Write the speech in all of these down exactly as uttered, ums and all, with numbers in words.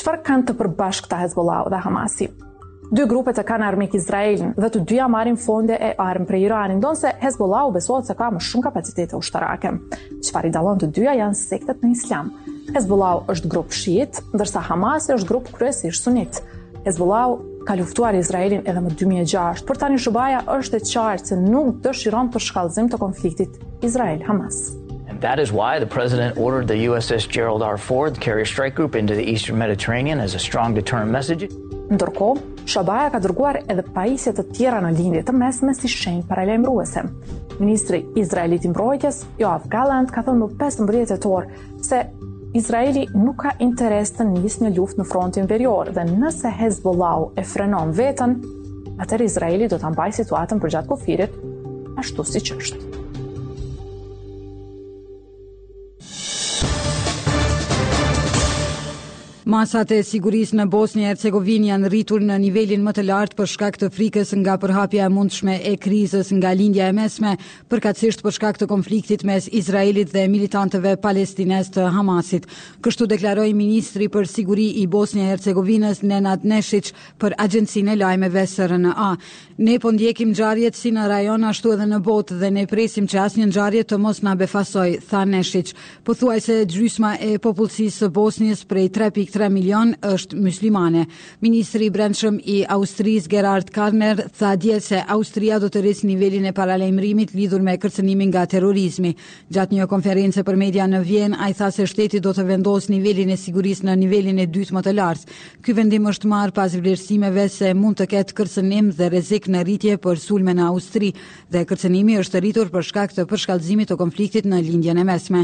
çfarë kanë të përbashkëta Hezbollahu dhe Hamasi? Dy grupet e kanë armik Izraelin dhe të dyja marrin fonde e armë prej Iranit, ndonse Hezbollahu besohet se ka më shumë kapacitete ushtarake. Çfarë i dallon të dyja janë sektet në Islam. Hezbollahu është grup shiit, ndërsa Hamasi është grup kryesisht sunit. Hezbollahu ka luftuar Izraelin edhe më dy mijë e gjashtë, por tani Shubaja është e qartë se nuk dëshiron të shkallëzim të konfliktit Izrael-Hamas. And that is why the president ordered the U S S Gerald R. Ford carrier strike group into the Eastern Mediterranean as a strong deterrent message. Ndërkohë, Shubaja ka dërguar edhe pajisje të tjera në lindje të mesme si shenjë paralajmëruese. Ministri izraelit i mbrojtjes, Yoav Gallant, ka thënë më pesëmbëdhjetë tetor se Izraeli nuk ka interes të nisë një luftë në frontin verior dhe nëse Hezbollahu e frenon veten, atëherë Izraeli do ta mbajë situatën përgjatë kufirit ashtu siç është. Masat e sigurisë në Bosnjë e Hercegovinë janë rritur në nivelin më të lartë për shkak të frikës nga përhapja e mundshme e krizës nga lindja e mesme, përkatësisht për shkak të konfliktit mes Izraelit dhe militantëve palestinez të Hamasit. Kështu deklaroi ministri për siguri i Bosnjë e Hercegovinës Nenad Nešić për agjencinë e lajmeve S R N A. Ne po ndjekim ngjarjet si në rajon ashtu edhe në botë dhe ne presim që asnjë ngjarje të mos na befasoj, tha Nešić. Pothuajse gjysma e popullsisë së Bosnjës prej tre pikë tre milion është muslimane. Ministri i Brendshëm i Austrisë Gerhard Karner tha dje se Austria do të rrisë nivelin e paralajmërimit lidhur me kërcënimin nga terrorizmi. Gjatë një konferencë për media në Vjenë, ai tha se shteti do të vendosë nivelin e sigurisë në nivelin e dytë më të lartë. Ky vendim është marrë pas vlerësimeve se mund të ketë kërcënim dhe rrezik në rritje për sulme në Austri dhe kërcënimi është rritur për shkak të përshkallëzimit të konfliktit në lindjen e mesme.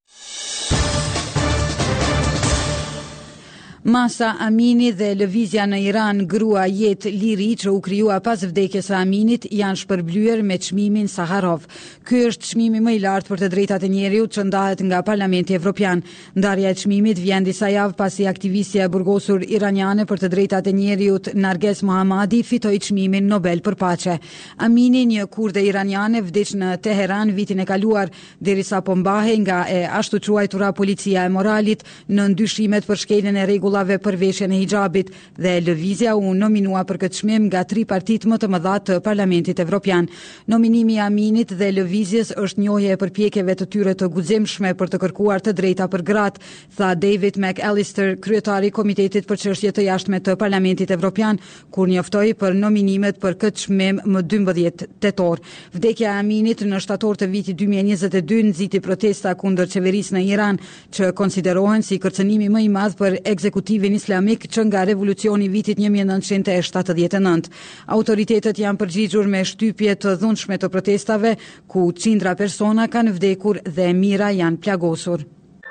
Masa Amini dhe lëvizja në Iran Grua Jetë Liri që u krijua pas vdekjes së Aminit janë shpërblyer me çmimin Saharov. Ky është çmimi më i lartë për të drejtat e njerëzit që ndahet nga Parlamenti Evropian. Ndarja e çmimit vjen disa javë pasi aktivistja e burgosur iraniane për të drejtat e njerëzit Narges Mohammadi fitoi çmimin Nobel për paqe. Amini, një kurde iraniane, vdiq në Teheran vitin e kaluar derisa po mbahej nga e ashtu quajtura policia e moralit në ndyshimet për shkeljen e rregullave për veshjen e hijabit dhe lëvizja u nominua për këtë çmim nga tri partit më të mëdha të Parlamentit Evropian. Nominimi i Aminit dhe lëvizjes është njohje e përpjekjeve të tyre të guximshme për të kërkuar të drejta për gratë, tha David McAllister, kryetari i Komitetit për çështje të jashtme të Parlamentit Evropian, kur njoftoi për nominimet për këtë çmim më dymbëdhjetë tetor. Vdekja e Aminit në shtator të vitit dy mijë e njëzet e dy nxiti protesta kundër qeverisë në Iran, që konsiderohen si kërcënimi më i madh për ekzekutivin islamik që nga revolucioni vitit një mijë e nëntëqind e shtatëdhjetë e nëntë. Autoritetet janë përgjigjur me shtypje të dhunshme të protestave, ku qindra persona kanë vdekur dhe mijëra janë plagosur.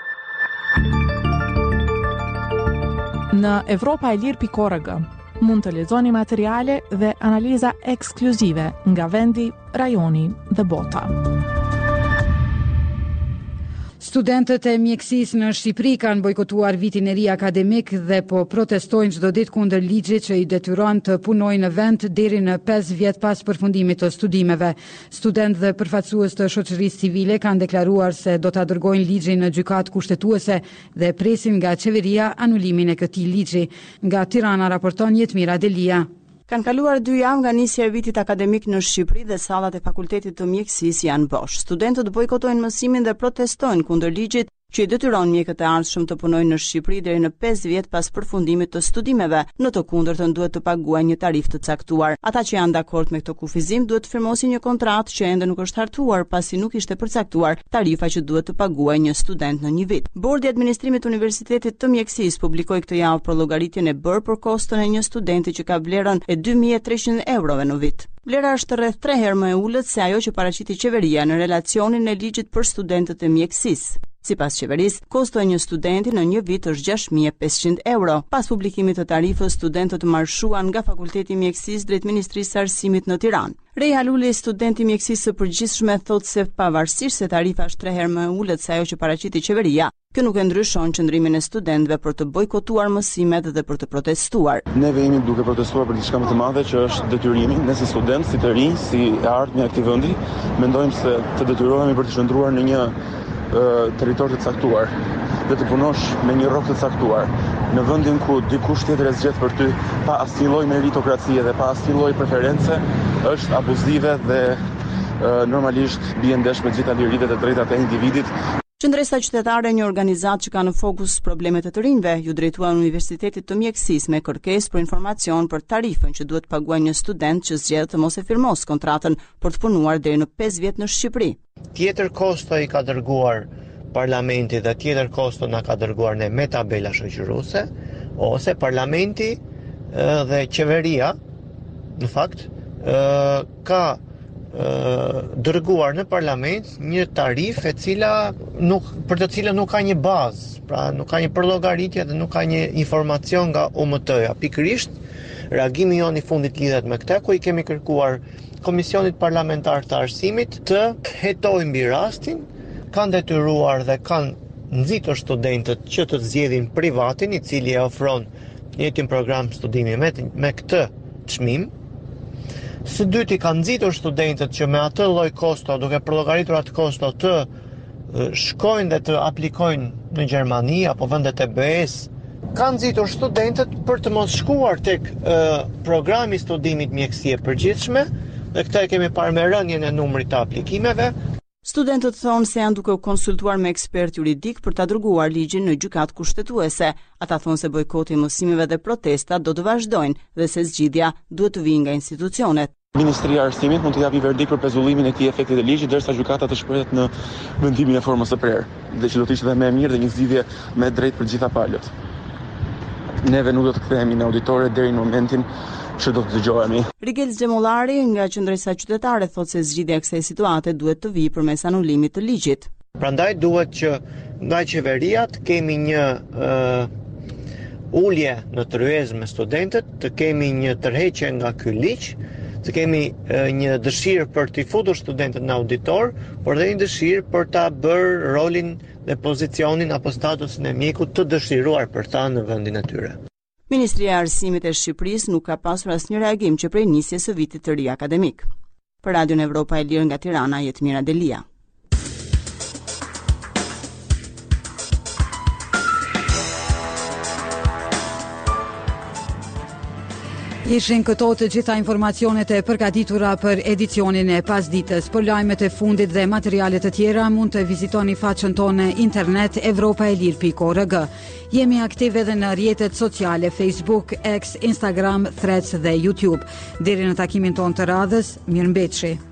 Në Evropa e Lirë pikë org mund të lexoni materiale dhe analiza ekskluzive nga vendi, rajoni dhe bota. Studentët e mjekësisë në Shqipëri kanë bojkotuar vitin e ri akademik dhe po protestojnë çdo ditë kundër ligjit që i detyron të punojnë në vend deri në pesë vjet pas përfundimit të studimeve. Studentë dhe përfaqësues të shoqërisë civile kanë deklaruar se do ta dërgojnë ligjin në gjykatë kushtetuese dhe presin nga qeveria anulimin e këtij ligji. Nga Tirana raporton Jetmira Delia. Kanë kaluar dy javë nga nisja e vitit akademik në Shqipëri dhe sallat e Fakultetit të Mjekësisë janë bosh. Studentët bojkotojnë mësimin dhe protestojnë kundër ligjit që i detyron mjekët e ardhshëm të punojnë në Shqipëri deri në pesë vjet pas përfundimit të studimeve. Në të kundërtën duhet të paguajnë një tarifë të caktuar. Ata që janë dakord me këtë kufizim duhet të firmosin një kontratë që ende nuk është hartuar pasi nuk ishte përcaktuar tarifa që duhet të paguajë një student në një vit. Bordi i Administrimit të Universitetit të Mjekësisë publikoi këtë javë për llogaritjen e bërë për koston e një studenti që ka vlerën e dy mijë e treqind eurove në vit. Vlera është rreth tre herë më e ulët se ajo që paraqiti qeveria në relacionin e ligjit për studentët e mjekësisë. Sipas qeverisë, kosto e një studenti në një vit është gjashtë mijë e pesëqind euro. Pas publikimit të tarifës, studentët marshuan nga Fakulteti i Mjekësisë drejt Ministrisë së Arsimit në Tiranë. Reja Luli, studenti i mjekësisë së përgjithshme, thotë se pavarësisht se tarifa është tre herë më e ulët se ajo që paraqiti qeveria, kjo nuk e ndryshon qëndrimin e studentëve për të bojkotuar mësimet dhe për të protestuar. Neve jemi duke protestuar për diçka më të madhe që është detyrimi. Ne si studentë, si të rinj, si e ardhmë e këtij vendi, mendojmë se të detyrohemi për të qëndruar në një uh, territor të caktuar. dhe të punosh me një rrok të caktuar në vendin ku dikush tjetër e zgjedh për ty pa asnjë lloj meritokracie dhe pa asnjë lloj preference, është abuzive dhe e, normalisht bie ndesh me gjitha liritë dhe drejtat e individit. Qendresa qytetare, një organizatë që ka në fokus problemet e të rinjve, ju drejtua në Universitetit të Mjekësisë me kërkesë për informacion për tarifën që duhet paguajë një student që zgjedh të mos e firmos kontratën për të punuar deri në pesë vjet në Shqipëri. Tjetër kosto i ka dërguar Parlamenti dhe tjetër kosto na ka dërguar ne me tabela shoqëruese, ose Parlamenti dhe qeveria, në fakt, ka dërguar në parlament një tarifë e cila nuk, për të cilën nuk ka një bazë, pra nuk ka një përllogaritje dhe nuk ka një informacion nga U M T-ja. Pikërisht, reagimi jonë i fundit lidhet me këtë, ku i kemi kërkuar Komisionit Parlamentar të Arsimit të hetojë mbi rastin, kanë detyruar dhe kanë nxitur studentët që të zgjedhin privatin, i cili e ofron njëjtin program studimi me, me këtë çmim. Së dyti kanë nxitur studentët që me atë lloj kosto, duke përllogaritur atë kosto, të shkojnë dhe të aplikojnë në Gjermani apo vendet e B E-s. Kanë nxitur studentët për të mos shkuar tek uh, programi i studimit mjekësie përgjithshme, dhe këtë e kemi parë me rënien e numrit të aplikimeve. Studentët thonë se janë duke u konsultuar me ekspert juridik për ta dërguar ligjin në gjykatë kushtetuese. Ata thonë se bojkoti i mësimeve dhe protestat do të vazhdojnë dhe se zgjidhja duhet të vijë nga institucionet. Ministria e Arsimit mund të japi verdikt për pezullimin e këtij efekti të ligjit, derisa gjykata të shprehet në vendimin e formës së prerë, dhe që do të ishte më e mirë dhe një zgjidhje më e drejtë për të gjitha palët. Neve nuk do të kthehemi në auditore deri në momentin që do të dëgjohemi. Rigel Xhemollari nga Qendresa Qytetare thotë se zgjidhja e kësaj situate duhet të vijë përmes anulimit të ligjit. Prandaj duhet që nga qeveria të kemi një uh, ulje në tryezë me studentët, të kemi një tërheqje nga ky ligj, të kemi uh, një dëshirë për të futur studentët në auditor, por dhe një dëshirë për ta bërë rolin dhe pozicionin apo statusin e mjekut të dëshiruar për ta në vendin e tyre. Ministria e Arsimit e Shqipërisë nuk ka pasur asnjë reagim që prej nisjes së vitit të ri akademik. Për Radion Evropa e Lirë nga Tirana, Jetmira Delia. Ishin këto të gjitha informacionet e përgatitura për edicionin e pasditës. Për lajmet e fundit dhe materialet të tjera mund të vizitoni faqen tonë internet evropaelir pikë org. Jemi aktive edhe në rrjetet sociale Facebook, X, Instagram, Threads dhe YouTube. Deri në takimin tonë të radhës, mirëmbëjtje.